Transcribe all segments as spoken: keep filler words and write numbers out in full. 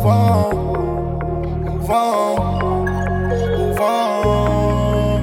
on, move on, move on,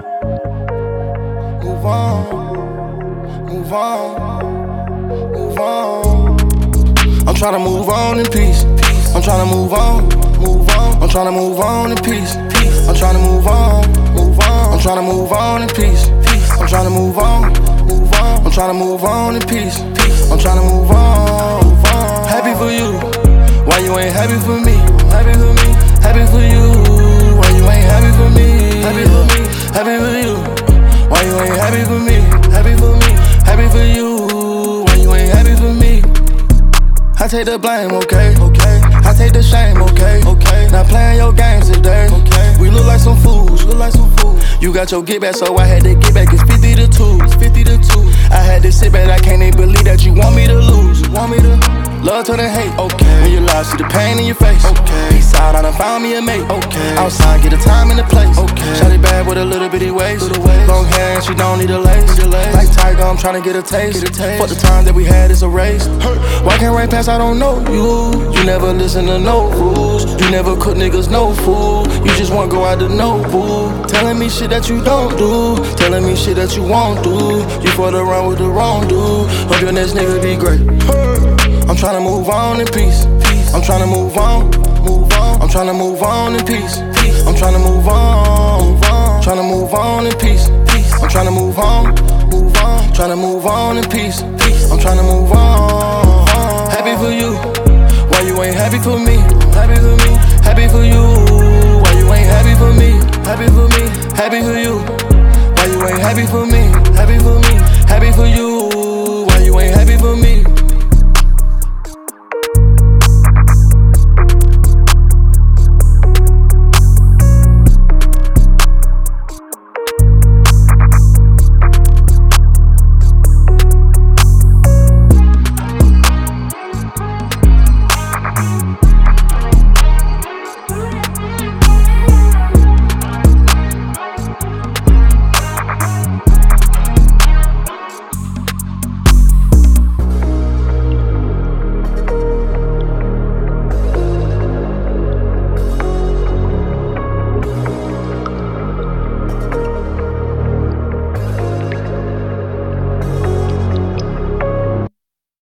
move on, move on, move on. I'm tryna move on in peace. I'm tryna move on, move on. I'm tryna move on in peace. I'm tryna move on, move on. I'm tryna move on in peace. I'm tryna move on, move on. I'm tryna move on in peace. I'm tryna move on, move on. Happy for you. Why you ain't happy for me? Happy for me. Happy for you. Why you ain't happy for me? Happy for me. Happy for you. Why you ain't happy for me? Happy for me. Happy for you. Why you ain't happy for me? I take the blame, okay? Okay. I take the shame, okay? Okay. Not playing your games today. Okay. We look like some fools. Look like some fools. You got your get back, so I had to get back. It's fifty to two. It's fifty to two. I had to sit back. I can't even believe that you want me to lose. You want me to love turn to hate. Okay. When you lie, see the pain in your face. Okay. Peace out, I done found me a mate. Okay. Outside, get the time and the place. Okay. Shawty bad with a little bitty waist. Long hair and she don't need a lace. Like Tiger, I'm tryna get a taste. Get a taste. Fuck the time that we had is erased. Why can't right past? I don't know you. You never listen to no rules. You never cook niggas no food. You just wanna go out to no boo. Telling me shit that you don't do. Telling me shit that you won't do. You fought around with the wrong dude. Hope your next nigga be great. I'm tryna move on in peace. I'm tryna move on, move on. I'm tryna move on in peace. I'm tryna move on, move on. Tryna move on in peace. I'm tryna move on, move on. Tryna move on in peace. I'm tryna move on.